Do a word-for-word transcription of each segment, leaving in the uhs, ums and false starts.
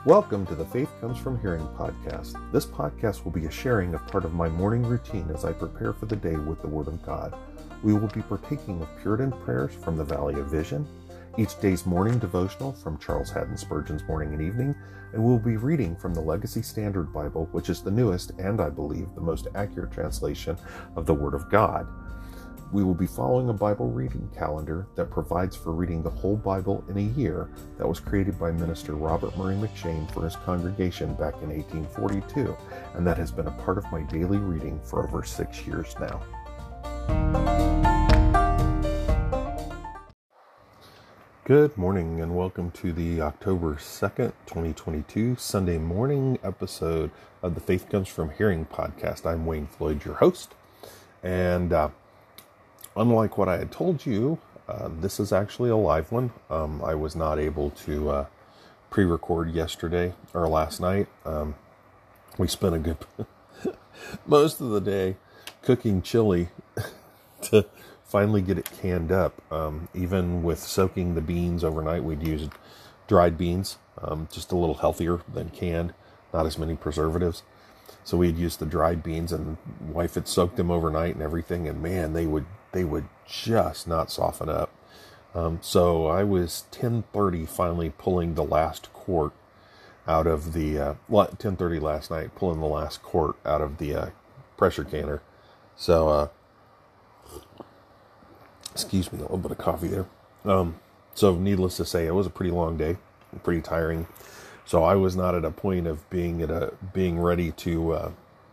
Welcome to the Faith Comes From Hearing podcast. This podcast will be a sharing of part of my morning routine as I prepare for the day with the Word of God. We will be partaking of Puritan prayers from the Valley of Vision, each day's morning devotional from Charles Haddon Spurgeon's Morning and Evening, and we'll be reading from the Legacy Standard Bible, which is the newest and, I believe, the most accurate translation of the Word of God. We will be following a Bible reading calendar that provides for reading the whole Bible in a year that was created by Minister Robert Murray M'Cheyne for his congregation back in eighteen forty-two, and that has been a part of my daily reading for over six years now. Good morning and welcome to the October second, twenty twenty-two Sunday morning episode of the Faith Comes From Hearing podcast. I'm Wayne Floyd, your host, and uh, unlike what I had told you, uh, this is actually a live one. Um, I was not able to uh, pre-record yesterday or last night. Um, we spent a good most of the day cooking chili to finally get it canned up. Um, even with soaking the beans overnight, we'd use dried beans, um, just a little healthier than canned, not as many preservatives. So we'd use the dried beans, and wife had soaked them overnight and everything, and man, they would they would just not soften up. Um, so I was ten thirty finally pulling the last quart out of the, uh, ten thirty last night, pulling the last quart out of the uh, pressure canner. So, uh, excuse me, a little bit of coffee there. Um, so needless to say, it was a pretty long day, pretty tiring. So I was not at a point of being at a being ready to uh,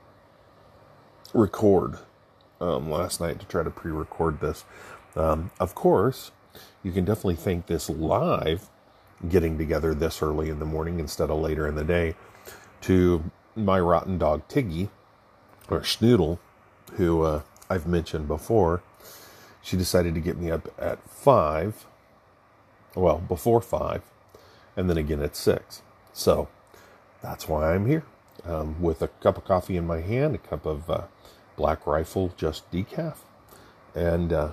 record um, last night to try to pre-record this. Um, of course, you can definitely thank this live getting together this early in the morning instead of later in the day to my rotten dog Tiggy, or Schnoodle, who uh, I've mentioned before. She decided to get me up at five, well, before five, and then again at six. So that's why I'm here, um, with a cup of coffee in my hand, a cup of uh, Black Rifle Just Decaf, and uh,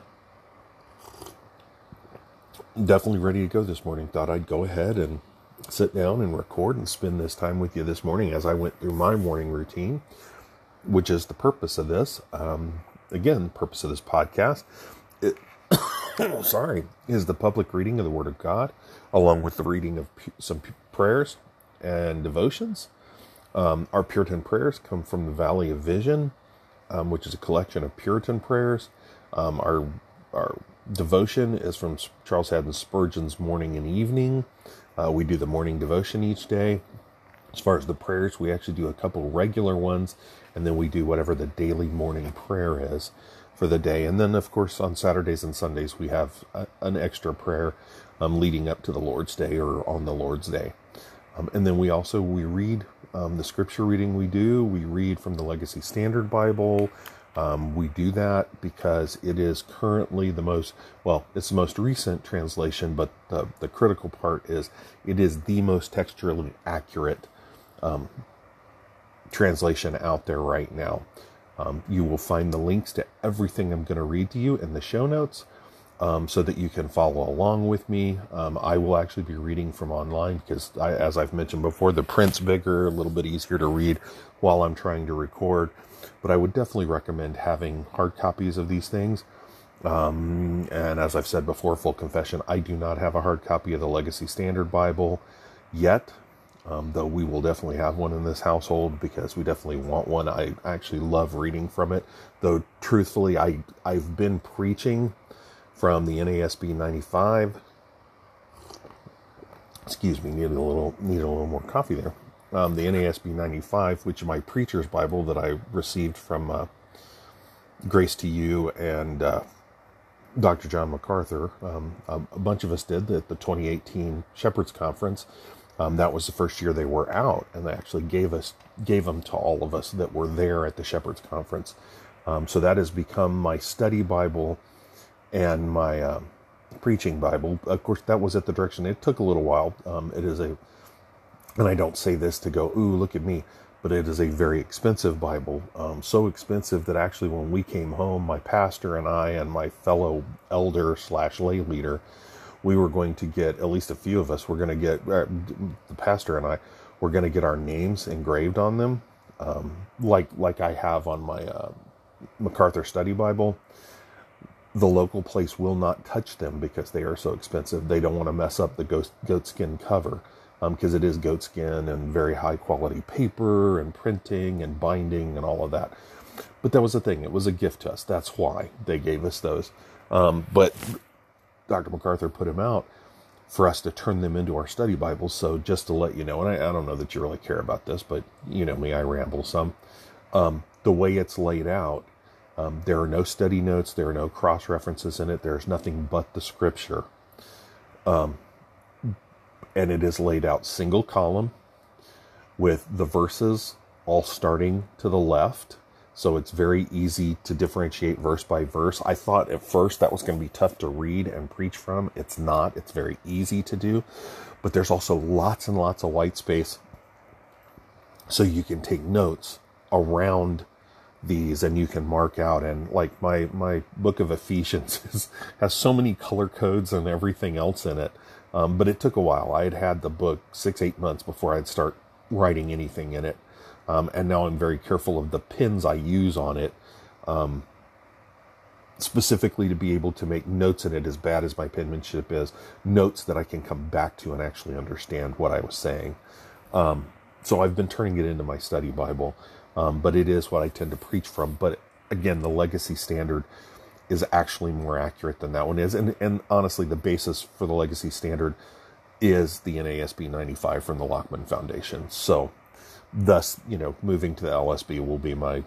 definitely ready to go this morning. Thought I'd go ahead and sit down and record and spend this time with you this morning as I went through my morning routine, which is the purpose of this. Um, again, the purpose of this podcast, it, sorry, is the public reading of the Word of God, along with the reading of p- some p- prayers and devotions. Um, our Puritan prayers come from the Valley of Vision, um, which is a collection of Puritan prayers. Um, our our devotion is from Charles Haddon Spurgeon's Morning and Evening. Uh, we do the morning devotion each day. As far as the prayers, we actually do a couple regular ones, and then we do whatever the daily morning prayer is for the day. And then, of course, on Saturdays and Sundays, we have a, an extra prayer um, leading up to the Lord's Day or on the Lord's Day. Um, and then we also, we read um, the scripture reading we do. We read from the Legacy Standard Bible. Um, we do that because it is currently the most, well, it's the most recent translation, but the, the critical part is it is the most textually accurate um, translation out there right now. Um, you will find the links to everything I'm going to read to you in the show notes, um, so that you can follow along with me. Um, I will actually be reading from online because, I, as I've mentioned before, the print's bigger, a little bit easier to read while I'm trying to record. But I would definitely recommend having hard copies of these things. Um, and as I've said before, full confession, I do not have a hard copy of the Legacy Standard Bible yet. Um, though we will definitely have one in this household because we definitely want one. I actually love reading from it. Though, truthfully, I, I've been preaching from the N A S B ninety-five. Excuse me, need a little, need a little more coffee there. Um, the N A S B ninety-five, which is my preacher's Bible that I received from uh, Grace to You and uh, Doctor John MacArthur. Um, a, a bunch of us did at the twenty eighteen Shepherds Conference. Um, that was the first year they were out, and they actually gave us gave them to all of us that were there at the Shepherds Conference. Um, so that has become my study Bible and my uh, preaching Bible. Of course, that was at the direction. It took a little while. Um, it is a, and I don't say this to go, ooh, look at me, but it is a very expensive Bible. Um, so expensive that actually when we came home, my pastor and I and my fellow elder slash lay leader, we were going to get, at least a few of us were going to get, uh, the pastor and I We're going to get our names engraved on them, um, like like I have on my uh, MacArthur Study Bible. The local place will not touch them because they are so expensive. They don't want to mess up the goat, goat skin cover because um, it is goat skin and very high quality paper and printing and binding and all of that. But that was the thing. It was a gift to us. That's why they gave us those. Um, but Doctor MacArthur put them out for us to turn them into our study Bibles. So just to let you know, and I, I don't know that you really care about this, but you know me, I ramble some. Um, the way it's laid out, um, there are no study notes. There are no cross references in it. There's nothing but the scripture. Um, and it is laid out single column with the verses all starting to the left. So it's very easy to differentiate verse by verse. I thought at first that was going to be tough to read and preach from. It's not. It's very easy to do. But there's also lots and lots of white space. So you can take notes around these and you can mark out. And like my, my book of Ephesians is, has so many color codes and everything else in it. Um, but it took a while. I had had the book six, eight months before I'd start writing anything in it. Um, and now I'm very careful of the pins I use on it, um, specifically to be able to make notes in it, as bad as my penmanship is, notes that I can come back to and actually understand what I was saying. Um, so I've been turning it into my study Bible, um, but it is what I tend to preach from. But again, the Legacy Standard is actually more accurate than that one is. And, and honestly, the basis for the Legacy Standard is the N A S B ninety-five from the Lockman Foundation. So thus, you know, moving to the L S B will be my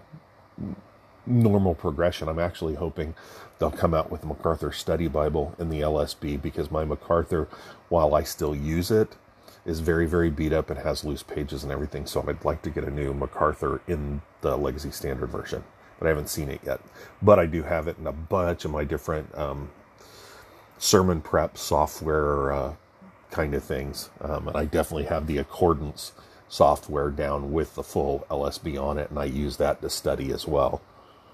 normal progression. I'm actually hoping they'll come out with the MacArthur Study Bible in the L S B because my MacArthur, while I still use it, is very, very beat up and has loose pages and everything. So I'd like to get a new MacArthur in the Legacy Standard version, but I haven't seen it yet. But I do have it in a bunch of my different um, sermon prep software uh, kind of things. Um, and I definitely have the Accordance software down with the full L S B on it, and I use that to study as well.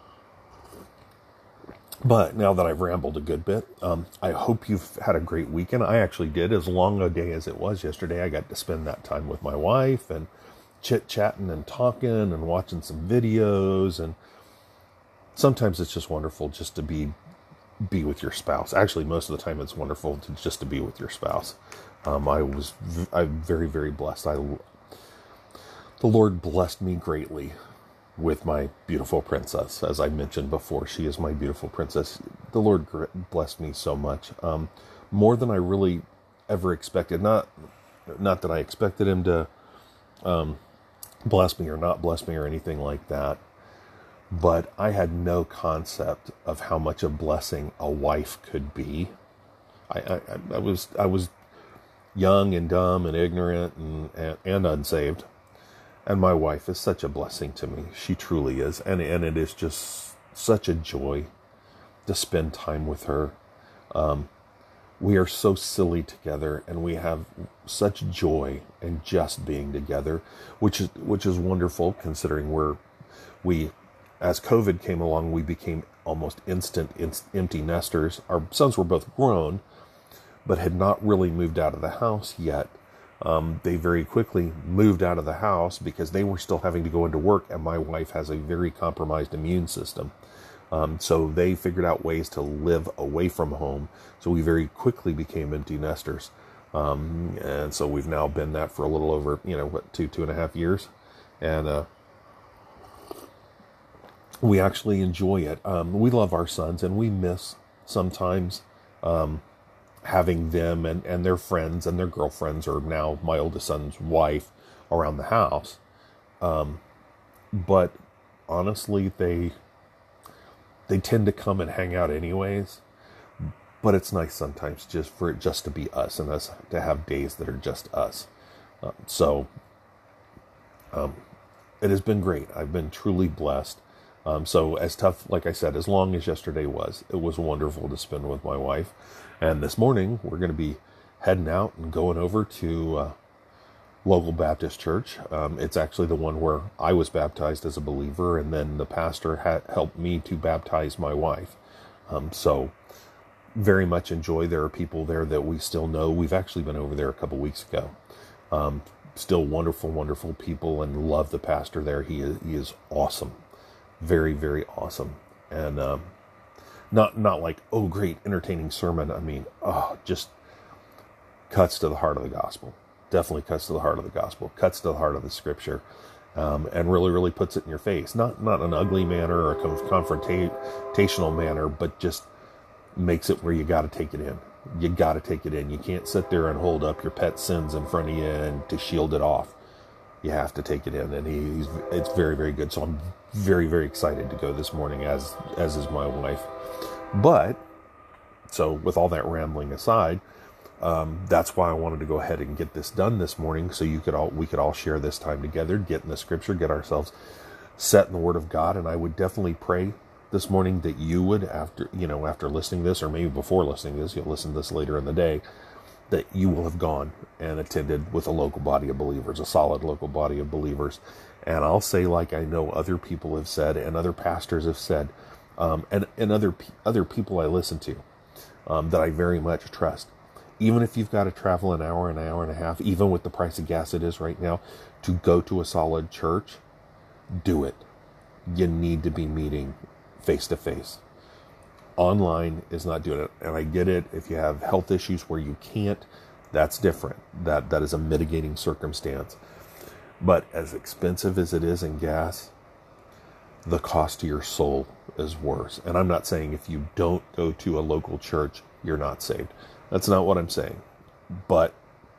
But now that I've rambled a good bit, um, I hope you've had a great weekend. I actually did. As long a day as it was yesterday, I got to spend that time with my wife and chit-chatting and talking and watching some videos. And sometimes it's just wonderful just to be be with your spouse. Actually, most of the time it's wonderful to just to be with your spouse. Um, I was I'm very, very blessed. I The Lord blessed me greatly with my beautiful princess. As I mentioned before, she is my beautiful princess. The Lord blessed me so much, um, more than I really ever expected. Not, not that I expected him to um, bless me or not bless me or anything like that, but I had no concept of how much a blessing a wife could be. I, I, I was I was young and dumb and ignorant and, and, and unsaved. And my wife is such a blessing to me. She truly is. And, and it is just such a joy to spend time with her. Um, we are so silly together, and we have such joy in just being together, which is which is wonderful considering we're, we, as COVID came along, we became almost instant in, empty nesters. Our sons were both grown, but had not really moved out of the house yet. Um, they very quickly moved out of the house because they were still having to go into work, and my wife has a very compromised immune system. Um, so they figured out ways to live away from home. So we very quickly became empty nesters. Um, and so we've now been that for a little over, you know, what, two, two and a half years. And uh, we actually enjoy it. Um, we love our sons, and we miss sometimes um having them and, and their friends and their girlfriends, or now my oldest son's wife, around the house. Um, but honestly, they they tend to come and hang out anyways. But it's nice sometimes just for it just to be us and us to have days that are just us. Uh, so um, it has been great. I've been truly blessed. Um, so as tough, like I said, as long as yesterday was, it was wonderful to spend with my wife. And this morning, we're going to be heading out and going over to uh, local Baptist church. Um, it's actually the one where I was baptized as a believer, and then the pastor had helped me to baptize my wife. Um, so very much enjoy. There are people there that we still know. We've actually been over there a couple weeks ago. Um, still wonderful, wonderful people, and love the pastor there. He is he is awesome, very, very awesome, and um, not not like, oh, great, entertaining sermon. I mean, oh, just cuts to the heart of the gospel. Definitely cuts to the heart of the gospel. Cuts to the heart of the scripture, um, and really, really puts it in your face. Not not an ugly manner or a confrontational manner, but just makes it where you got to take it in. You got to take it in. You can't sit there and hold up your pet sins in front of you and to shield it off. You have to take it in, and he's it's very, very good. So I'm very, very excited to go this morning, as as is my wife. But so with all that rambling aside, um, that's why I wanted to go ahead and get this done this morning, so you could all we could all share this time together, get in the scripture, get ourselves set in the Word of God. And I would definitely pray this morning that you would, after, you know, after listening to this, or maybe before listening to this, you'll listen to this later in the day, that you will have gone and attended with a local body of believers, a solid local body of believers. And I'll say, like I know other people have said, and other pastors have said, um, and, and other, other people I listen to, um, that I very much trust. Even if you've got to travel an hour, an hour and a half, even with the price of gas it is right now, to go to a solid church, do it. You need to be meeting face-to-face. Online is not doing it. And I get it. If you have health issues where you can't, that's different. That that is a mitigating circumstance. But as expensive as it is in gas, the cost to your soul is worse. And I'm not saying if you don't go to a local church, you're not saved. That's not what I'm saying. But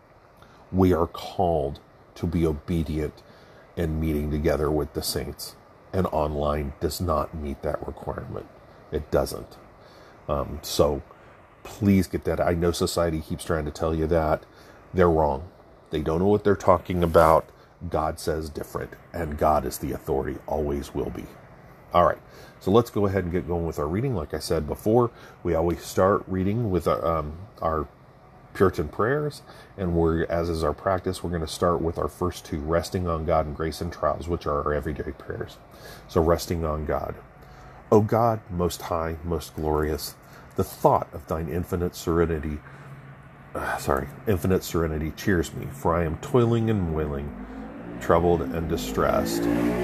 we are called to be obedient in meeting together with the saints. And online does not meet that requirement. It doesn't. Um, so please get that. I know society keeps trying to tell you that. They're wrong. They don't know what they're talking about. God says different. And God is the authority. Always will be. All right. So let's go ahead and get going with our reading. Like I said before, we always start reading with our, um, our Puritan prayers, and we're, as is our practice, we're going to start with our first two, resting on God and grace and trials, which are our everyday prayers. So resting on God. O God, most high, most glorious, the thought of thine infinite serenity, uh, sorry, infinite serenity cheers me, for I am toiling and wailing, troubled and distressed.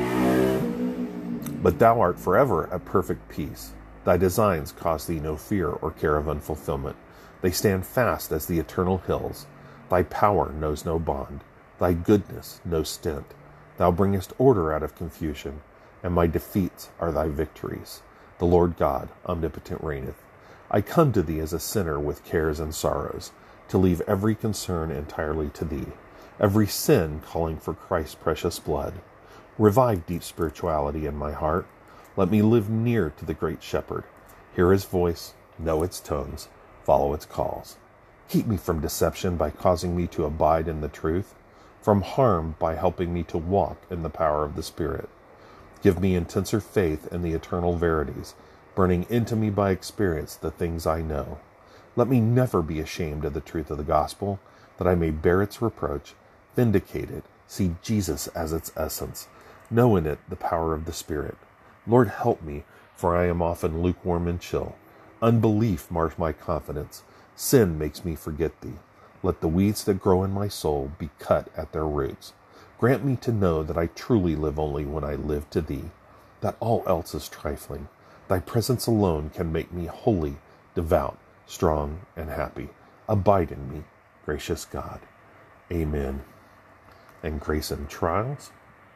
But thou art forever at perfect peace. Thy designs cause thee no fear or care of unfulfillment. They stand fast as the eternal hills. Thy power knows no bond. Thy goodness no stint. Thou bringest order out of confusion, and my defeats are thy victories. The Lord God omnipotent reigneth. I come to thee as a sinner with cares and sorrows, to leave every concern entirely to thee, every sin calling for Christ's precious blood. Revive deep spirituality in my heart. Let me live near to the great shepherd, hear his voice, know its tones, follow its calls. Keep me from deception by causing me to abide in the truth, from harm by helping me to walk in the power of the Spirit. Give me intenser faith in the eternal verities, burning into me by experience the things I know. Let me never be ashamed of the truth of the gospel, that I may bear its reproach, vindicate it, see Jesus as its essence, know in it the power of the Spirit. Lord, help me, for I am often lukewarm and chill. Unbelief mars my confidence. Sin makes me forget thee. Let the weeds that grow in my soul be cut at their roots. Grant me to know that I truly live only when I live to thee, that all else is trifling. Thy presence alone can make me holy, devout, strong, and happy. Abide in me, gracious God. Amen. And grace and trials.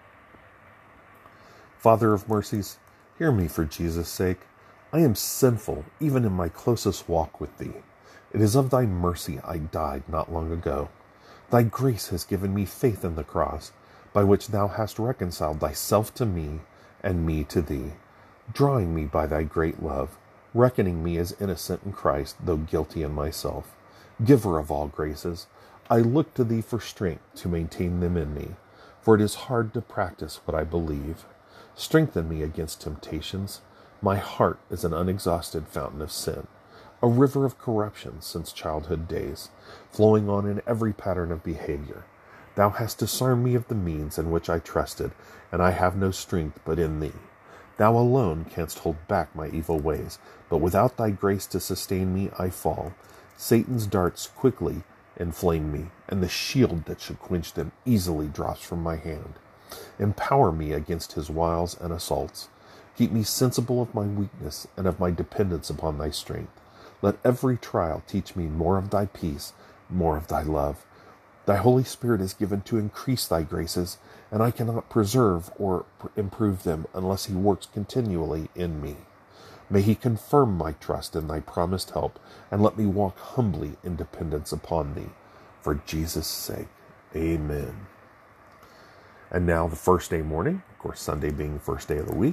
Father of mercies, hear me for Jesus' sake. I am sinful, even in my closest walk with thee. It is of thy mercy I died not long ago. Thy grace has given me faith in the cross, by which thou hast reconciled thyself to me, and me to thee, drawing me by thy great love, reckoning me as innocent in Christ, though guilty in myself. Giver of all graces, I look to thee for strength to maintain them in me, for it is hard to practice what I believe. Strengthen me against temptations. My heart is an unexhausted fountain of sin, a river of corruption since childhood days, flowing on in every pattern of behavior. Thou hast disarmed me of the means in which I trusted, and I have no strength but in thee. Thou alone canst hold back my evil ways, but without thy grace to sustain me, I fall. Satan's darts quickly inflame me, and the shield that should quench them easily drops from my hand. Empower me against his wiles and assaults. Keep me sensible of my weakness and of my dependence upon thy strength. Let every trial teach me more of thy peace, more of thy love. Thy Holy Spirit is given to increase thy graces, and I cannot preserve or improve them unless he works continually in me. May he confirm my trust in thy promised help, and let me walk humbly in dependence upon thee. For Jesus' sake, amen. And now the first day morning, of course Sunday being the first day of the week,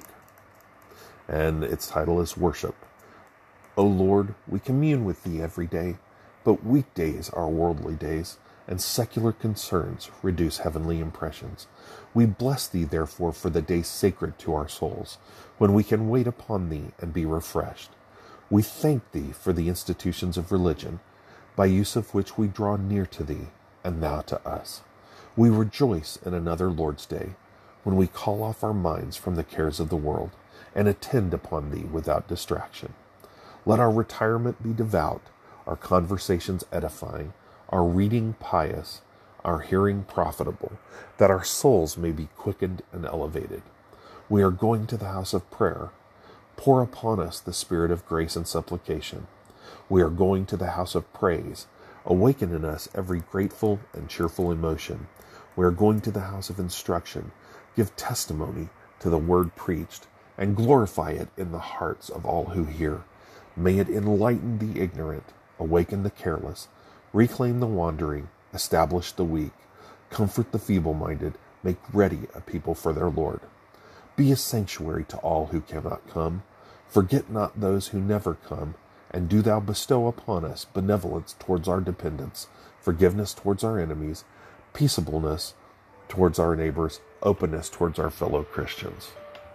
and its title is Worship. O Lord, we commune with thee every day, but weekdays are worldly days, and secular concerns reduce heavenly impressions. We bless thee, therefore, for the day sacred to our souls, when we can wait upon thee and be refreshed. We thank thee for the institutions of religion, by use of which we draw near to thee, and thou to us. We rejoice in another Lord's Day, when we call off our minds from the cares of the world, and attend upon thee without distraction. Let our retirement be devout, our conversations edifying, our reading pious, our hearing profitable, that our souls may be quickened and elevated. We are going to the house of prayer. Pour upon us the spirit of grace and supplication. We are going to the house of praise. Awaken in us every grateful and cheerful emotion. We are going to the house of instruction. Give testimony to the word preached, and glorify it in the hearts of all who hear. May it enlighten the ignorant, awaken the careless, reclaim the wandering, establish the weak, comfort the feeble-minded, make ready a people for their Lord. Be a sanctuary to all who cannot come. Forget not those who never come, and do thou bestow upon us benevolence towards our dependents, forgiveness towards our enemies, peaceableness towards our neighbors, openness towards our fellow Christians.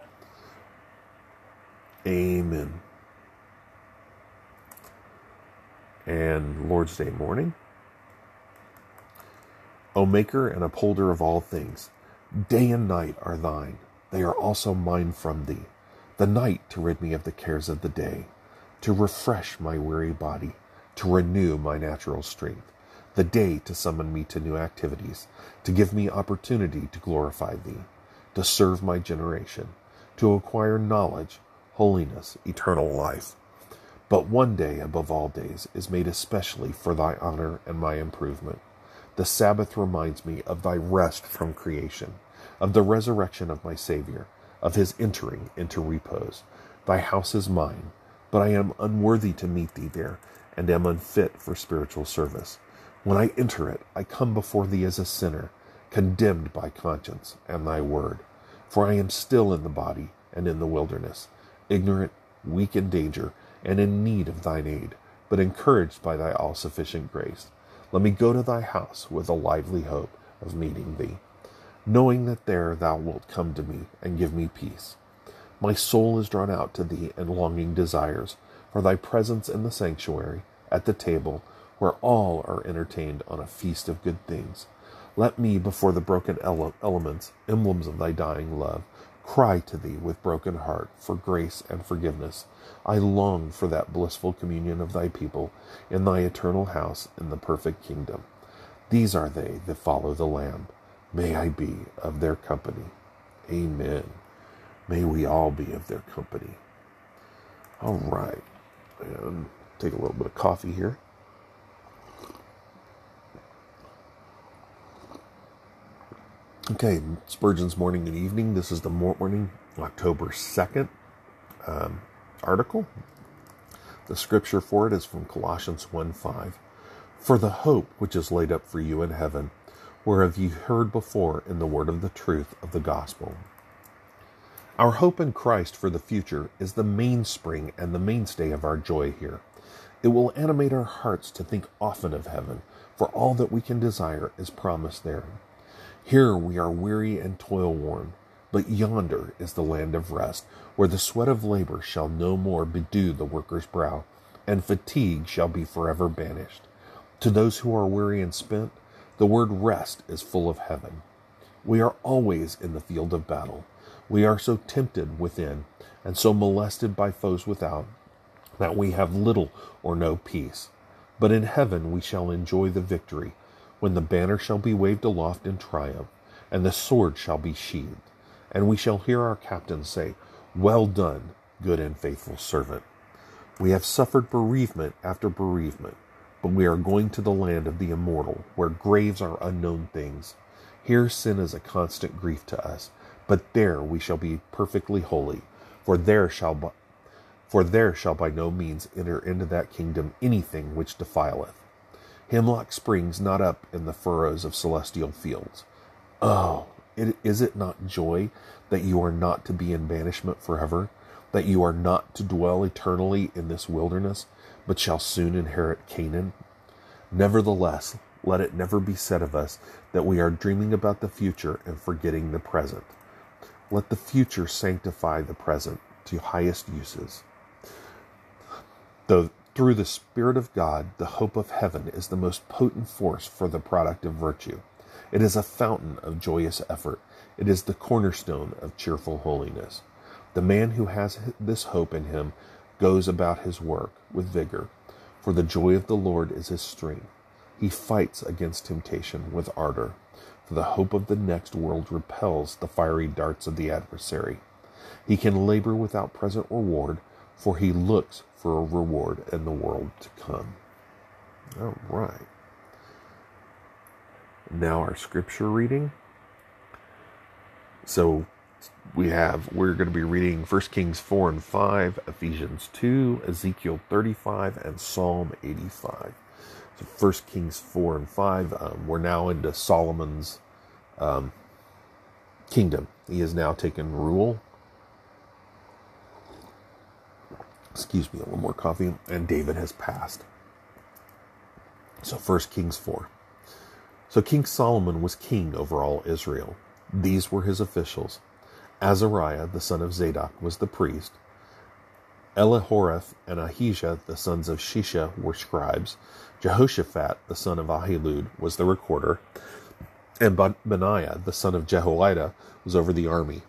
Amen. And Lord's Day morning. O Maker and Upholder of all things, day and night are thine. They are also mine from thee. The night to rid me of the cares of the day, to refresh my weary body, to renew my natural strength. The day to summon me to new activities, to give me opportunity to glorify thee, to serve my generation, to acquire knowledge, holiness, eternal life. But one day above all days is made especially for thy honor and my improvement. The Sabbath reminds me of thy rest from creation, of the resurrection of my Savior, of his entering into repose. Thy house is mine, but I am unworthy to meet thee there, and am unfit for spiritual service. When I enter it, I come before thee as a sinner, condemned by conscience and thy word. For I am still in the body and in the wilderness, ignorant, weak in danger, and in need of thine aid, but encouraged by thy all-sufficient grace. Let me go to thy house with a lively hope of meeting thee, knowing that there thou wilt come to me and give me peace. My soul is drawn out to thee in longing desires, for thy presence in the sanctuary, at the table, where all are entertained on a feast of good things. Let me, before the broken ele- elements, emblems of thy dying love, cry to thee with broken heart for grace and forgiveness. I long for that blissful communion of thy people in thy eternal house in the perfect kingdom. These are they that follow the Lamb. May I be of their company. Amen. May we all be of their company. All right. And take a little bit of coffee here. Okay, Spurgeon's Morning and Evening. This is the morning, October second um, article. The scripture for it is from Colossians one five. For the hope which is laid up for you in heaven, whereof ye heard before in the word of the truth of the gospel. Our hope in Christ for the future is the mainspring and the mainstay of our joy here. It will animate our hearts to think often of heaven, for all that we can desire is promised there. Here we are weary and toil-worn, but yonder is the land of rest, where the sweat of labor shall no more bedew the worker's brow, and fatigue shall be forever banished. To those who are weary and spent, the word rest is full of heaven. We are always in the field of battle. We are so tempted within, and so molested by foes without, that we have little or no peace. But in heaven we shall enjoy the victory, when the banner shall be waved aloft in triumph, and the sword shall be sheathed. And we shall hear our captain say, Well done, good and faithful servant. We have suffered bereavement after bereavement, but we are going to the land of the immortal, where graves are unknown things. Here sin is a constant grief to us, but there we shall be perfectly holy, for there shall by, for there shall by no means enter into that kingdom anything which defileth. Hemlock springs not up in the furrows of celestial fields. Oh, it, is it not joy that you are not to be in banishment forever, that you are not to dwell eternally in this wilderness, but shall soon inherit Canaan? Nevertheless, let it never be said of us that we are dreaming about the future and forgetting the present. Let the future sanctify the present to highest uses. Though through the Spirit of God, the hope of heaven is the most potent force for the product of virtue. It is a fountain of joyous effort. It is the cornerstone of cheerful holiness. The man who has this hope in him goes about his work with vigor, for the joy of the Lord is his strength. He fights against temptation with ardor, for the hope of the next world repels the fiery darts of the adversary. He can labor without present reward, for he looks for a reward in the world to come. All right. Now our scripture reading. So we have, we're going to be reading First Kings four and five, Ephesians two, Ezekiel thirty-five, and Psalm eighty-five. So First Kings four and five, um, we're now into Solomon's um, kingdom. He has now taken rule. Excuse me, a little more coffee. And David has passed. So First Kings four. So King Solomon was king over all Israel. These were his officials. Azariah, the son of Zadok, was the priest. Elihoreph and Ahijah, the sons of Shisha, were scribes. Jehoshaphat, the son of Ahilud, was the recorder. And Benaiah, the son of Jehoiada, was over the army.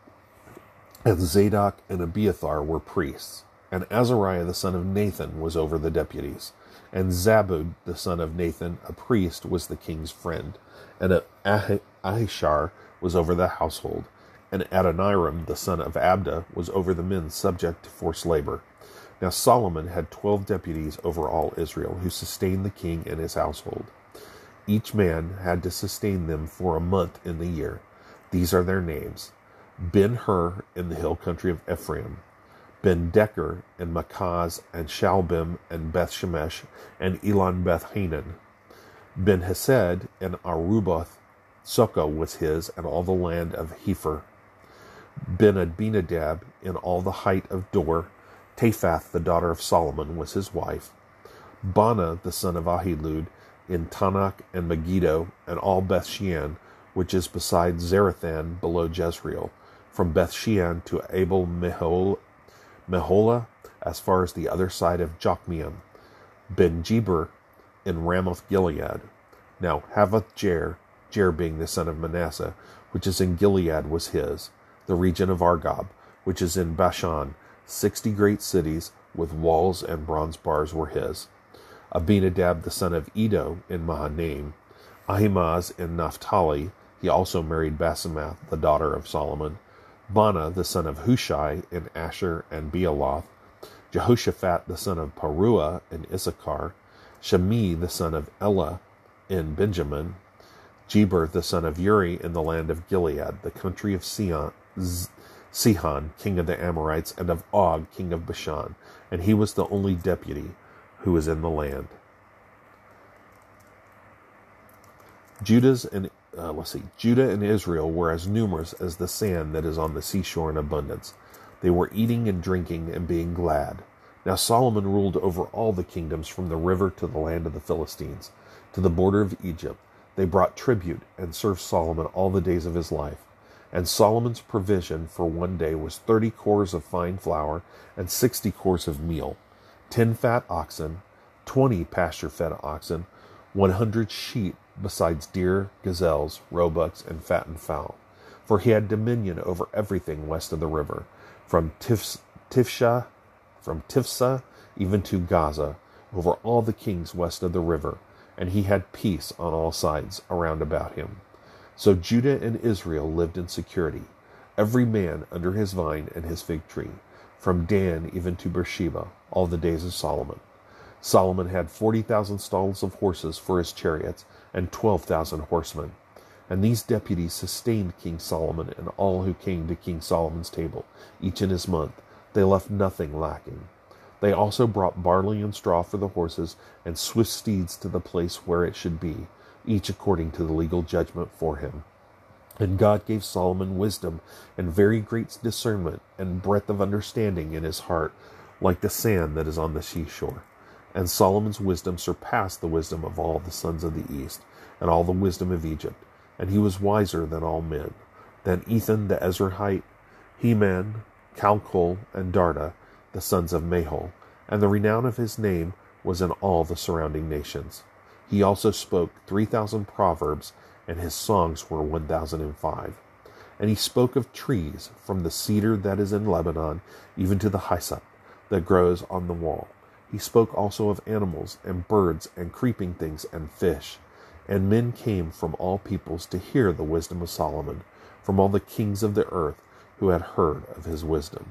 And Zadok and Abiathar were priests. And Azariah, the son of Nathan, was over the deputies. And Zabud, the son of Nathan, a priest, was the king's friend. And Ahishar was over the household. And Adoniram, the son of Abda, was over the men subject to forced labor. Now Solomon had twelve deputies over all Israel, who sustained the king and his household. Each man had to sustain them for a month in the year. These are their names: Ben-Hur in the hill country of Ephraim, Ben-Decker and Makaz and Shalbim and Beth-Shemesh and Elon Beth-Hanan. Ben-Hesed and Aruboth, Socoh was his, and all the land of Hepher. Ben-Abinadab in all the height of Dor. Taphath, the daughter of Solomon, was his wife. Bana, the son of Ahilud, in Tanakh and Megiddo, and all Beth-Shean, which is beside Zarethan below Jezreel, from Beth-Shean to Abel Meholah, as far as the other side of Jokmeam. Ben-Jeber in Ramoth Gilead. Now Havoth-Jair, Jair being the son of Manasseh, which is in Gilead, was his. The region of Argob, which is in Bashan, sixty great cities with walls and bronze bars were his. Abinadab, the son of Edo, in Mahanaim. Ahimaaz in Naphtali. He also married Basemath, the daughter of Solomon. Bana, the son of Hushai, in Asher and Bealoth. Jehoshaphat, the son of Paruah, in Issachar. Shemi, the son of Elah, in Benjamin. Jeber, the son of Uri, in the land of Gilead, the country of Sion, Sihon, king of the Amorites, and of Og, king of Bashan. And he was the only deputy who was in the land. Judah's and uh, let's see, Judah and Israel were as numerous as the sand that is on the seashore in abundance. They were eating and drinking and being glad. Now Solomon ruled over all the kingdoms from the river to the land of the Philistines, to the border of Egypt. They brought tribute and served Solomon all the days of his life. And Solomon's provision for one day was thirty cores of fine flour and sixty cores of meal, ten fat oxen, twenty pasture-fed oxen, one hundred sheep, besides deer, gazelles, roebucks, and fattened fowl. For he had dominion over everything west of the river, from Tifs, Tifsha, from Tifsa even to Gaza, over all the kings west of the river, and he had peace on all sides around about him. So Judah and Israel lived in security, every man under his vine and his fig tree, from Dan even to Beersheba, all the days of Solomon. Solomon had forty thousand stalls of horses for his chariots, and twelve thousand horsemen. And these deputies sustained King Solomon and all who came to King Solomon's table, each in his month. They left nothing lacking. They also brought barley and straw for the horses, and swift steeds to the place where it should be, each according to the legal judgment for him. And God gave Solomon wisdom, and very great discernment, and breadth of understanding in his heart, like the sand that is on the seashore. And Solomon's wisdom surpassed the wisdom of all the sons of the east, and all the wisdom of Egypt. And he was wiser than all men, than Ethan the Ezrahite, Heman, Calcol, and Darda, the sons of Mahol. And the renown of his name was in all the surrounding nations. He also spoke three thousand proverbs, and his songs were one thousand and five. And he spoke of trees, from the cedar that is in Lebanon, even to the hyssop that grows on the wall. He spoke also of animals, and birds, and creeping things, and fish. And men came from all peoples to hear the wisdom of Solomon, from all the kings of the earth who had heard of his wisdom.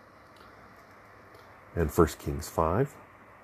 And First Kings five.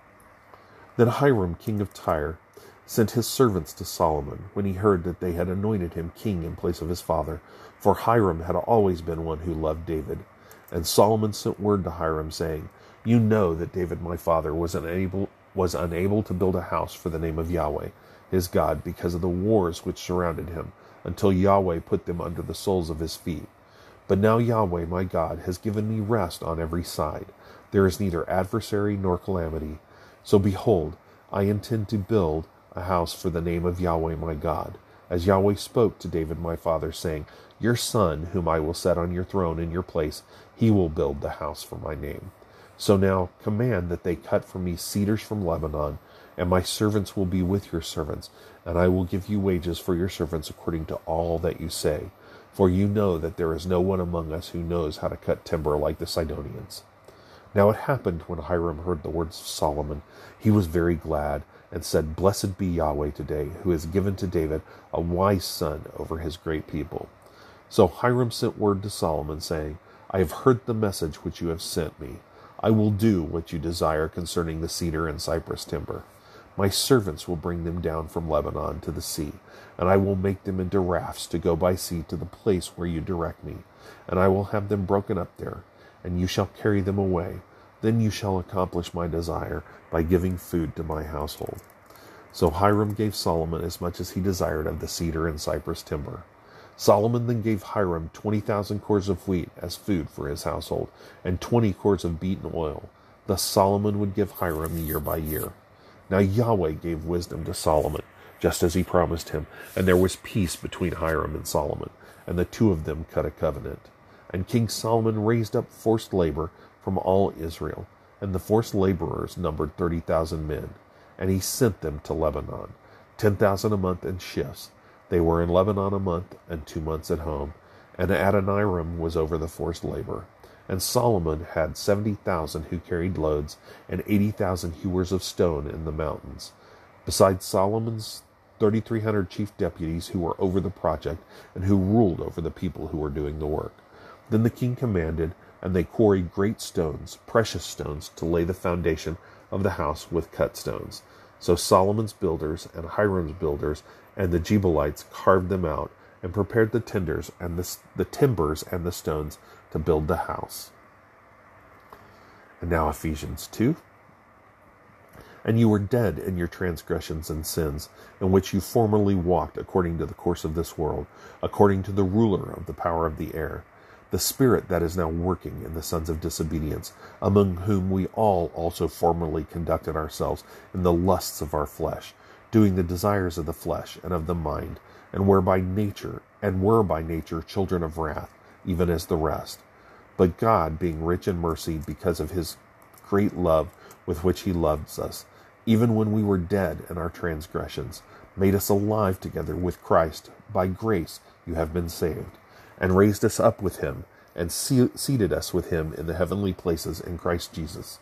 Then Hiram, king of Tyre, sent his servants to Solomon, when he heard that they had anointed him king in place of his father, for Hiram had always been one who loved David. And Solomon sent word to Hiram, saying, You know that David my father was unable, was unable to build a house for the name of Yahweh, his God, because of the wars which surrounded him, until Yahweh put them under the soles of his feet. But now Yahweh my God has given me rest on every side. There is neither adversary nor calamity. So behold, I intend to build a house for the name of Yahweh my God, as Yahweh spoke to David my father, saying, Your son, whom I will set on your throne in your place, he will build the house for my name. So now command that they cut for me cedars from Lebanon, and my servants will be with your servants, and I will give you wages for your servants according to all that you say. For you know that there is no one among us who knows how to cut timber like the Sidonians. Now it happened, when Hiram heard the words of Solomon, he was very glad, and said, Blessed be Yahweh today, who has given to David a wise son over his great people. So Hiram sent word to Solomon, saying, I have heard the message which you have sent me. I will do what you desire concerning the cedar and cypress timber. My servants will bring them down from Lebanon to the sea, and I will make them into rafts to go by sea to the place where you direct me, and I will have them broken up there, and you shall carry them away. Then you shall accomplish my desire by giving food to my household. So Hiram gave Solomon as much as he desired of the cedar and cypress timber. Solomon then gave Hiram twenty thousand cors of wheat as food for his household, and twenty cors of beaten oil. Thus Solomon would give Hiram year by year. Now Yahweh gave wisdom to Solomon, just as he promised him, and there was peace between Hiram and Solomon, and the two of them cut a covenant. And King Solomon raised up forced labor from all Israel, and the forced laborers numbered thirty thousand men, and he sent them to Lebanon, ten thousand a month in shifts. They were in Lebanon a month, and two months at home, and Adoniram was over the forced labor. And Solomon had seventy thousand who carried loads, and eighty thousand hewers of stone in the mountains, besides Solomon's thirty-three hundred chief deputies who were over the project, and who ruled over the people who were doing the work. Then the king commanded, and they quarried great stones, precious stones, to lay the foundation of the house with cut stones. So Solomon's builders and Hiram's builders and the Jebuelites carved them out, and prepared the tenders and the, the timbers and the stones to build the house. And now Ephesians two. And you were dead in your transgressions and sins, in which you formerly walked according to the course of this world, according to the ruler of the power of the air, the spirit that is now working in the sons of disobedience, among whom we all also formerly conducted ourselves in the lusts of our flesh, doing the desires of the flesh and of the mind, and were by nature, and were by nature children of wrath, even as the rest. But God, being rich in mercy, because of his great love with which he loves us, even when we were dead in our transgressions, made us alive together with Christ. By grace you have been saved, and raised us up with him, and seated us with him in the heavenly places in Christ Jesus,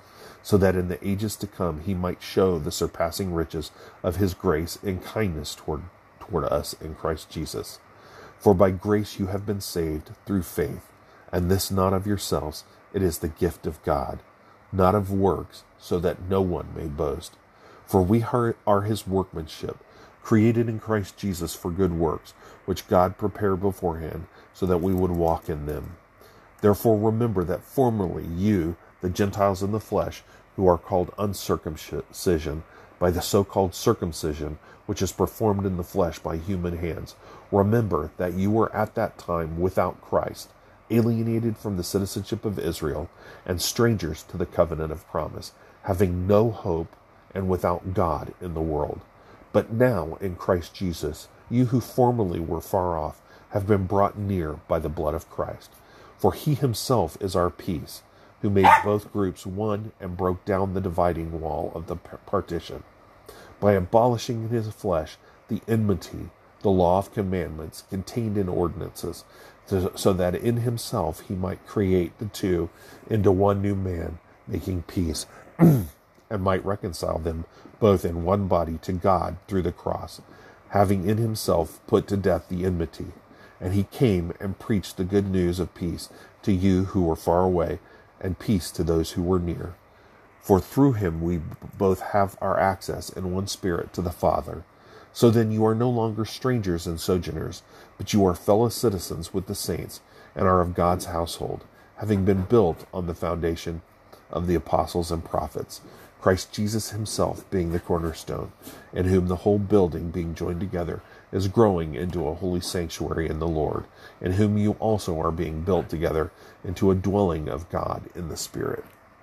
so that in the ages to come he might show the surpassing riches of his grace and kindness toward, toward us in Christ Jesus. For by grace you have been saved through faith, and this not of yourselves, it is the gift of God, not of works, so that no one may boast. For we are his workmanship, created in Christ Jesus for good works, which God prepared beforehand, so that we would walk in them. Therefore remember that formerly you, the Gentiles in the flesh, who are called uncircumcision, by the so-called circumcision, which is performed in the flesh by human hands, remember that you were at that time without Christ, alienated from the citizenship of Israel, and strangers to the covenant of promise, having no hope and without God in the world. But now in Christ Jesus, you who formerly were far off have been brought near by the blood of Christ. For he himself is our peace, who made both groups one and broke down the dividing wall of the partition, by abolishing in his flesh the enmity, the law of commandments contained in ordinances, so that in himself he might create the two into one new man, making peace, and might reconcile them both in one body to God through the cross, having in himself put to death the enmity. And he came and preached the good news of peace to you who were far away, and peace to those who were near. For through him we both have our access in one spirit to the Father. So then you are no longer strangers and sojourners, but you are fellow citizens with the saints, and are of God's household, having been built on the foundation of the apostles and prophets, Christ Jesus himself being the cornerstone, in whom the whole building being joined together is growing into a holy sanctuary in the Lord, in whom you also are being built together into a dwelling of God in the Spirit.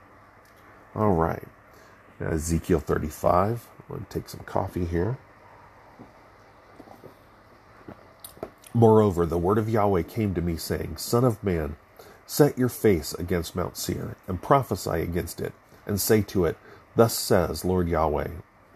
All right. Now Ezekiel thirty-five. I'm going to take some coffee here. Moreover, the word of Yahweh came to me, saying, Son of man, set your face against Mount Seir, and prophesy against it, and say to it, Thus says Lord Yahweh,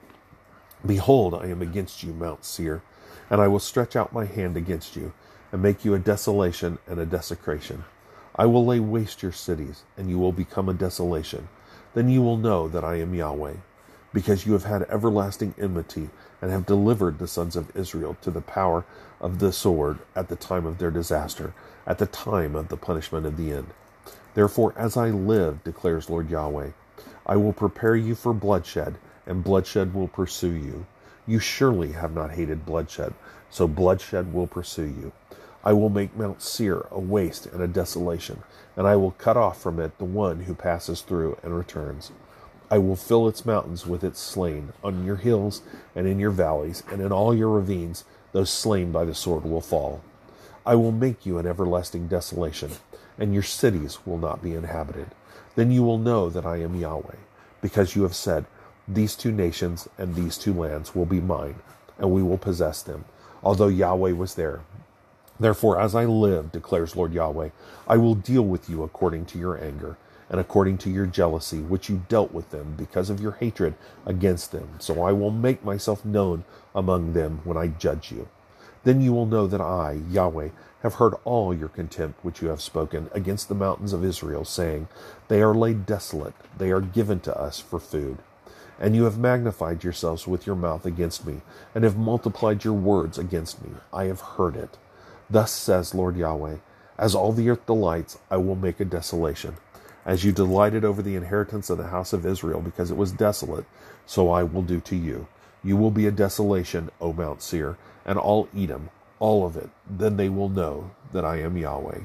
Behold, I am against you, Mount Seir, and I will stretch out my hand against you, and make you a desolation and a desecration. I will lay waste your cities, and you will become a desolation. Then you will know that I am Yahweh, because you have had everlasting enmity, and have delivered the sons of Israel to the power of the sword at the time of their disaster, at the time of the punishment of the end. Therefore, as I live, declares Lord Yahweh, I will prepare you for bloodshed, and bloodshed will pursue you. You surely have not hated bloodshed, so bloodshed will pursue you. I will make Mount Seir a waste and a desolation, and I will cut off from it the one who passes through and returns. I will fill its mountains with its slain. On your hills and in your valleys and in all your ravines, those slain by the sword will fall. I will make you an everlasting desolation, and your cities will not be inhabited. Then you will know that I am Yahweh, because you have said, These two nations and these two lands will be mine, and we will possess them, although Yahweh was there. Therefore, as I live, declares Lord Yahweh, I will deal with you according to your anger, and according to your jealousy, which you dealt with them because of your hatred against them. So I will make myself known among them when I judge you. Then you will know that I, Yahweh, have heard all your contempt which you have spoken against the mountains of Israel, saying, They are laid desolate, they are given to us for food. And you have magnified yourselves with your mouth against me, and have multiplied your words against me. I have heard it. Thus says Lord Yahweh, As all the earth delights, I will make a desolation. As you delighted over the inheritance of the house of Israel, because it was desolate, so I will do to you. You will be a desolation, O Mount Seir, and all Edom, all of it. Then they will know that I am Yahweh.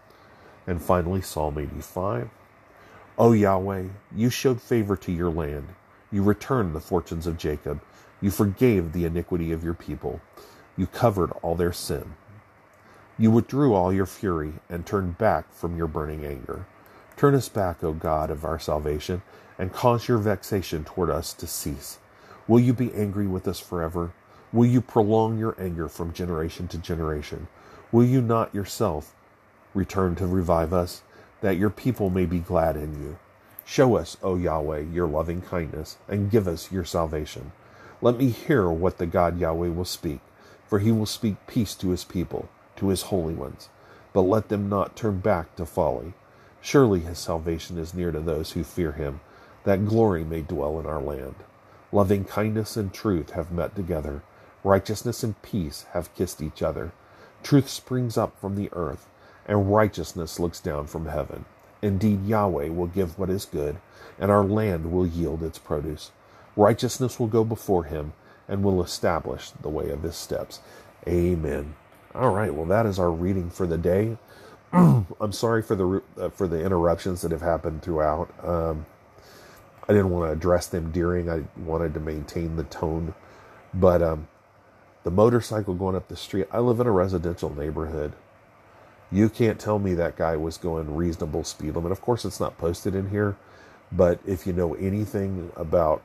And finally, Psalm eighty-five. O Yahweh, you showed favor to your land. You returned the fortunes of Jacob. You forgave the iniquity of your people. You covered all their sin. You withdrew all your fury and turned back from your burning anger. Turn us back, O God of our salvation, and cause your vexation toward us to cease. Will you be angry with us forever? Will you prolong your anger from generation to generation? Will you not yourself return to revive us, that your people may be glad in you? Show us, O Yahweh, your loving kindness, and give us your salvation. Let me hear what the God Yahweh will speak, for he will speak peace to his people, to his holy ones. But let them not turn back to folly. Surely his salvation is near to those who fear him, that glory may dwell in our land. Loving kindness and truth have met together. Righteousness and peace have kissed each other. Truth springs up from the earth, and righteousness looks down from heaven. Indeed, Yahweh will give what is good, and our land will yield its produce. Righteousness will go before him, and will establish the way of his steps. Amen. All right, well, that is our reading for the day. I'm sorry for the uh, for the interruptions that have happened throughout. Um, I didn't want to address them during. I wanted to maintain the tone. But um, the motorcycle going up the street, I live in a residential neighborhood. You can't tell me that guy was going reasonable speed limit. Of course, it's not posted in here. But if you know anything about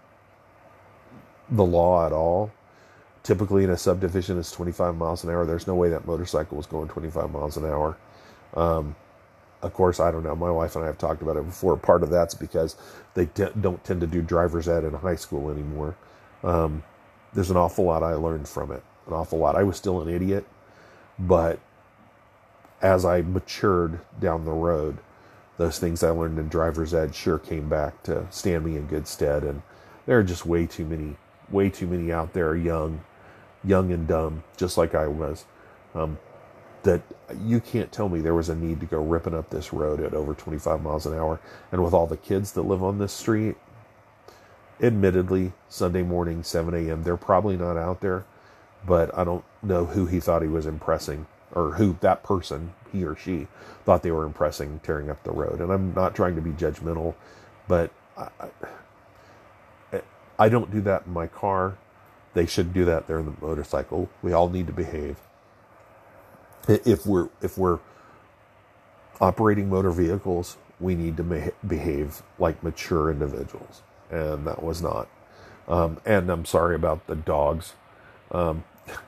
the law at all, typically in a subdivision it's twenty-five miles an hour. There's no way that motorcycle was going twenty-five miles an hour. Um, of course, I don't know. My wife and I have talked about it before. Part of that's because they t- don't tend to do driver's ed in high school anymore. Um, there's an awful lot I learned from it. An awful lot. I was still an idiot, but as I matured down the road, those things I learned in driver's ed sure came back to stand me in good stead. And there are just way too many, way too many out there young, young and dumb, just like I was, um, that you can't tell me there was a need to go ripping up this road at over twenty-five miles an hour. And with all the kids that live on this street, admittedly, Sunday morning, seven a.m., they're probably not out there, but I don't know who he thought he was impressing, or who that person, he or she, thought they were impressing tearing up the road. And I'm not trying to be judgmental, but I, I, I don't do that in my car. They should do that there in the motorcycle. We all need to behave. If we're if we're operating motor vehicles, we need to ma- behave like mature individuals, and that was not. Um, and I'm sorry about the dogs. Um,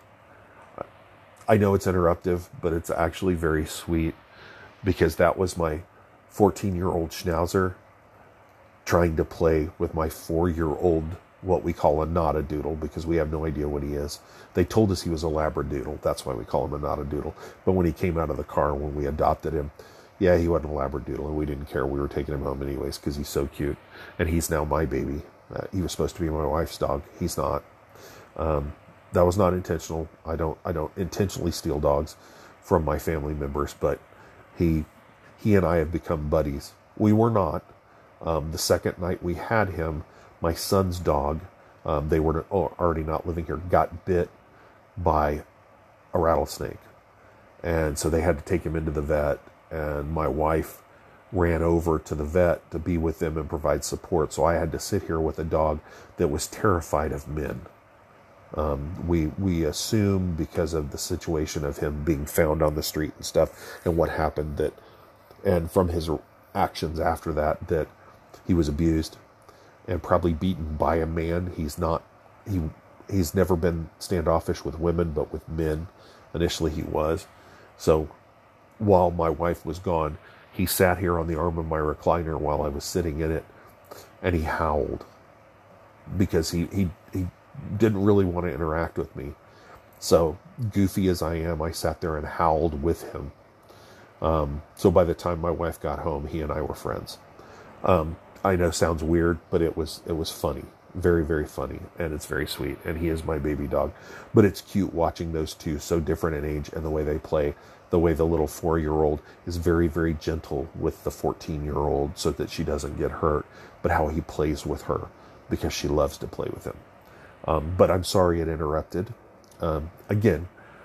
I know it's interruptive, but it's actually very sweet, because that was my fourteen-year-old Schnauzer trying to play with my four-year-old, what we call a Nottadoodle, because we have no idea what he is. They told us he was a Labradoodle. That's why we call him a Nottadoodle. But when he came out of the car, when we adopted him, yeah, he wasn't a Labradoodle, and we didn't care. We were taking him home anyways because he's so cute. And he's now my baby. Uh, he was supposed to be my wife's dog. He's not. Um, that was not intentional. I don't I don't intentionally steal dogs from my family members, but he he and I have become buddies. We were not. Um, the second night we had him, my son's dog, um, they were already not living here, got bit by a rattlesnake. And so they had to take him into the vet. And my wife ran over to the vet to be with them and provide support. So I had to sit here with a dog that was terrified of men. Um, we we assume, because of the situation of him being found on the street and stuff, and what happened, that, and from his actions after that, that he was abused and probably beaten by a man. He's not, he he's never been standoffish with women, but with men, initially he was. So while my wife was gone, he sat here on the arm of my recliner while I was sitting in it, and he howled, because he, he, he didn't really want to interact with me. So goofy as I am, I sat there and howled with him. Um, so by the time my wife got home, he and I were friends. Um, I know, sounds weird, but it was it was funny. Very, very funny. And it's very sweet. And he is my baby dog. But it's cute watching those two, so different in age, and the way they play. The way the little four-year-old is very, very gentle with the fourteen-year-old so that she doesn't get hurt. But how he plays with her, because she loves to play with him. Um, but I'm sorry it interrupted. Um, again,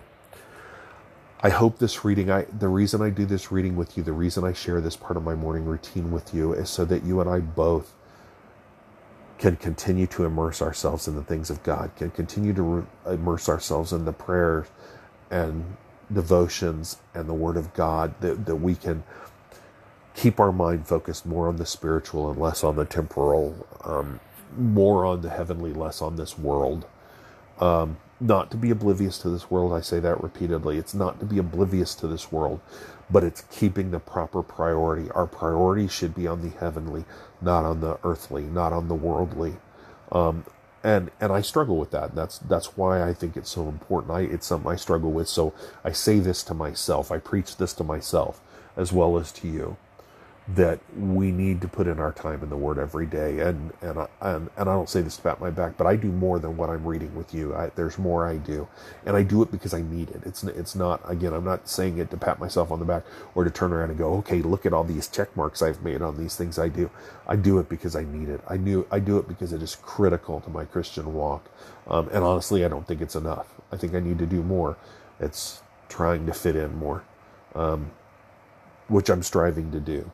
I hope this reading, I the reason I do this reading with you, the reason I share this part of my morning routine with you, is so that you and I both can continue to immerse ourselves in the things of God, can continue to re- immerse ourselves in the prayers and devotions and the Word of God, that, that we can keep our mind focused more on the spiritual and less on the temporal, um, more on the heavenly, less on this world. Um, not to be oblivious to this world, I say that repeatedly. It's not to be oblivious to this world, but it's keeping the proper priority. Our priority should be on the heavenly, not on the earthly, not on the worldly. Um, and and I struggle with that. That's that's why I think it's so important. I, it's something I struggle with. So I say this to myself. I preach this to myself as well as to you. that we need to put in our time in the Word every day. And and I, and, and I don't say this to pat my back, but I do more than what I'm reading with you. I, there's more I do, and I do it because I need it. It's it's not, again, I'm not saying it to pat myself on the back or to turn around and go, okay, look at all these check marks I've made on these things I do. I do it because I need it. I knew I do it because it is critical to my Christian walk. Um, and honestly, I don't think it's enough. I think I need to do more. It's trying to fit in more, um, which I'm striving to do.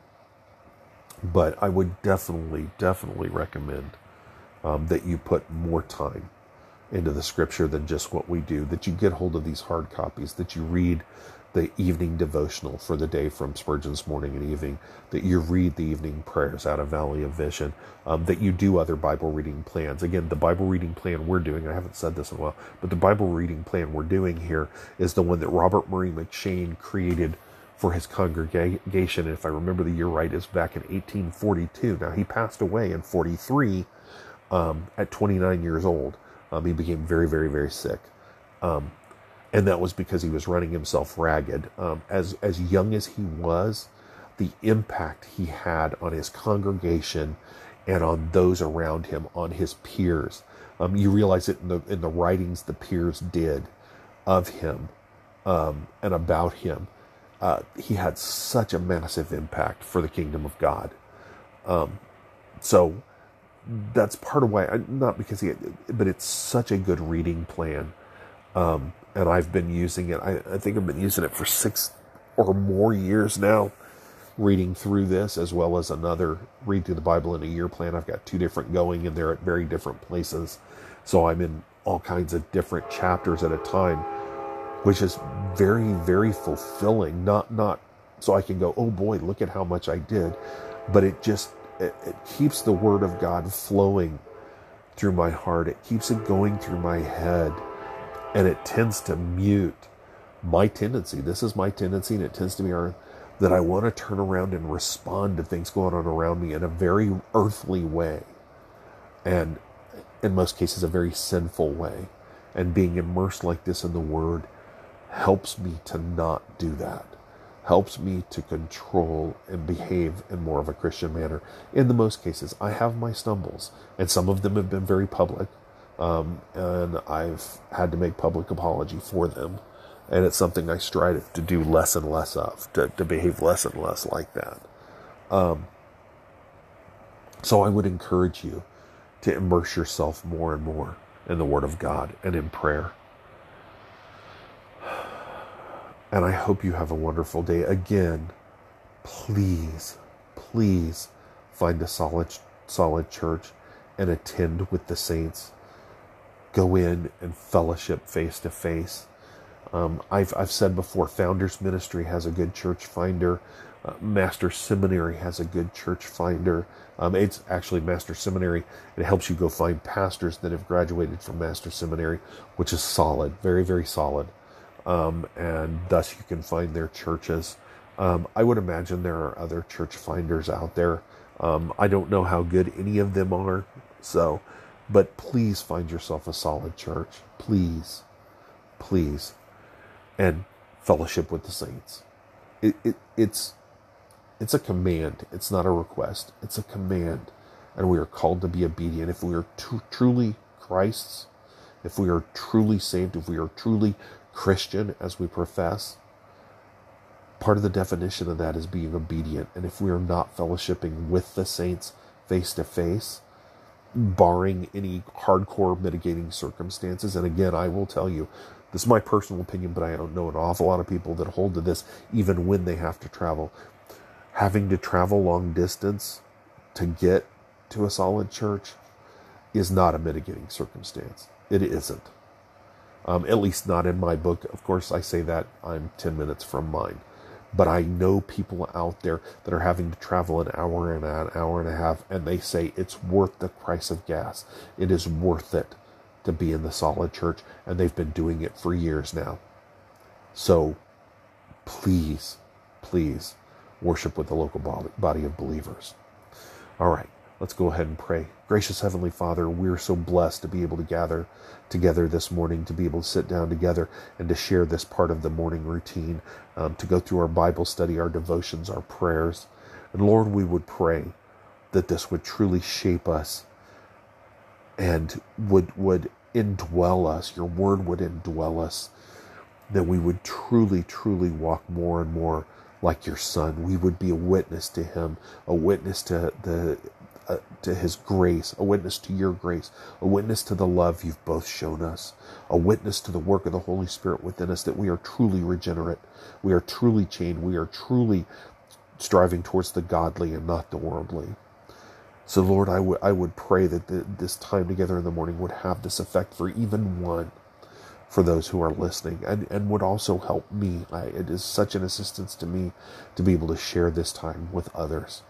But I would definitely, definitely recommend um, that you put more time into the scripture than just what we do, that you get hold of these hard copies, that you read the evening devotional for the day from Spurgeon's Morning and Evening, that you read the evening prayers out of Valley of Vision, um, that you do other Bible reading plans. Again, the Bible reading plan we're doing, I haven't said this in a while, but the Bible reading plan we're doing here is the one that Robert Murray McCheyne created for his congregation. And if I remember the year right, is back in eighteen forty-two. Now, he passed away in forty-three um, at twenty-nine years old. Um, he became very, very, very sick. Um, and that was because he was running himself ragged. Um, as, as young as he was, the impact he had on his congregation and on those around him, on his peers. Um, you realize it in the, in the writings the peers did of him um, and about him. Uh, he had such a massive impact for the kingdom of God. Um, so that's part of why, I, not because he, but it's such a good reading plan. Um, and I've been using it. I, I think I've been using it for six or more years now, reading through this, as well as another Read Through the Bible in a Year plan. I've got two different going, and they're at very different places. So I'm in all kinds of different chapters at a time, which is very, very fulfilling. Not, not so I can go, oh boy, look at how much I did. But it just, it, it keeps the Word of God flowing through my heart. It keeps it going through my head. And it tends to mute my tendency. This is my tendency, and it tends to be our, that I want to turn around and respond to things going on around me in a very earthly way. And in most cases, a very sinful way. And being immersed like this in the Word helps me to not do that. Helps me to control and behave in more of a Christian manner. In the most cases, I have my stumbles, and some of them have been very public, um, and I've had to make public apology for them, and it's something I strive to do less and less of, to, to behave less and less like that. Um, so I would encourage you to immerse yourself more and more in the Word of God and in prayer. And I hope you have a wonderful day. Again, please, please find a solid, solid church and attend with the saints. Go in and fellowship face to face. Um, I've I've said before, Founders Ministry has a good church finder. Uh, Master Seminary has a good church finder. Um, it's actually Master Seminary. It helps you go find pastors that have graduated from Master Seminary, which is solid, very, very solid. Um, and thus you can find their churches. Um, I would imagine there are other church finders out there. Um, I don't know how good any of them are. So, but please find yourself a solid church. Please, please. And fellowship with the saints. It, it, it's, it's a command. It's not a request. It's a command. And we are called to be obedient. If we are tr- truly Christ's, if we are truly saved, if we are truly Christian as we profess, part of the definition of that is being obedient. And if we are not fellowshipping with the saints face to face, barring any hardcore mitigating circumstances, and again, I will tell you, this is my personal opinion, but I don't know an awful lot of people that hold to this even when they have to travel. Having to travel long distance to get to a solid church is not a mitigating circumstance. It isn't. Um, at least not in my book. Of course, I say that I'm ten minutes from mine. But I know people out there that are having to travel an hour and an hour and a half, and they say it's worth the price of gas. It is worth it to be in the solid church, and they've been doing it for years now. So please, please worship with the local body of believers. All right, let's go ahead and pray. Gracious Heavenly Father, we're so blessed to be able to gather together this morning, to be able to sit down together and to share this part of the morning routine, um, to go through our Bible study, our devotions, our prayers. And Lord, we would pray that this would truly shape us and would would indwell us. Your word would indwell us, that we would truly, truly walk more and more like your Son. We would be a witness to him, a witness to the uh, to his grace, a witness to your grace, a witness to the love you've both shown us, a witness to the work of the Holy Spirit within us, that we are truly regenerate, we are truly chained, we are truly striving towards the godly and not the worldly. So Lord, I would I would pray that the, this time together in the morning would have this effect for even one, for those who are listening, and, and would also help me. I, it is such an assistance to me to be able to share this time with others.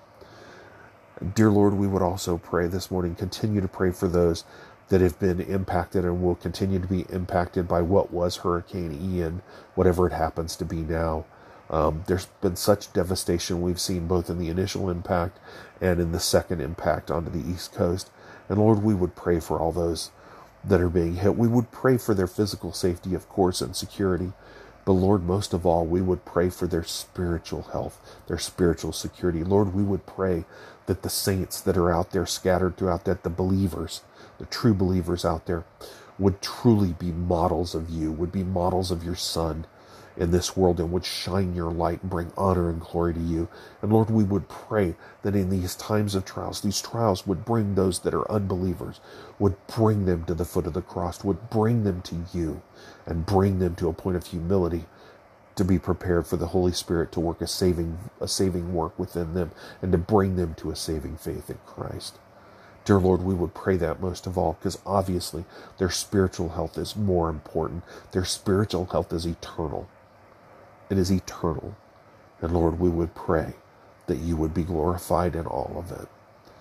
Dear Lord, we would also pray this morning, continue to pray for those that have been impacted and will continue to be impacted by what was Hurricane Ian, whatever it happens to be now. Um, there's been such devastation we've seen both in the initial impact and in the second impact onto the East Coast. And Lord, we would pray for all those that are being hit. We would pray for their physical safety, of course, and security. But Lord, most of all, we would pray for their spiritual health, their spiritual security. Lord, we would pray that the saints that are out there scattered throughout that, the believers, the true believers out there, would truly be models of you, would be models of your Son in this world, and would shine your light and bring honor and glory to you. And Lord, we would pray that in these times of trials, these trials would bring those that are unbelievers, would bring them to the foot of the cross, would bring them to you, and bring them to a point of humility, to be prepared for the Holy Spirit to work a saving, a saving work within them, and to bring them to a saving faith in Christ. Dear Lord, we would pray that most of all, because obviously their spiritual health is more important. Their spiritual health is eternal. It is eternal. And Lord, we would pray that you would be glorified in all of it.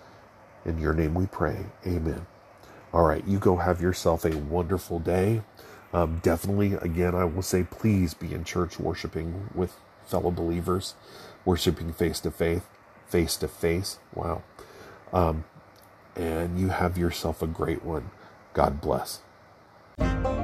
In your name we pray. Amen. All right, you go have yourself a wonderful day. Um, definitely, again, I will say, please be in church worshiping with fellow believers, worshiping face to face, face to face. Wow. Um, and you have yourself a great one. God bless.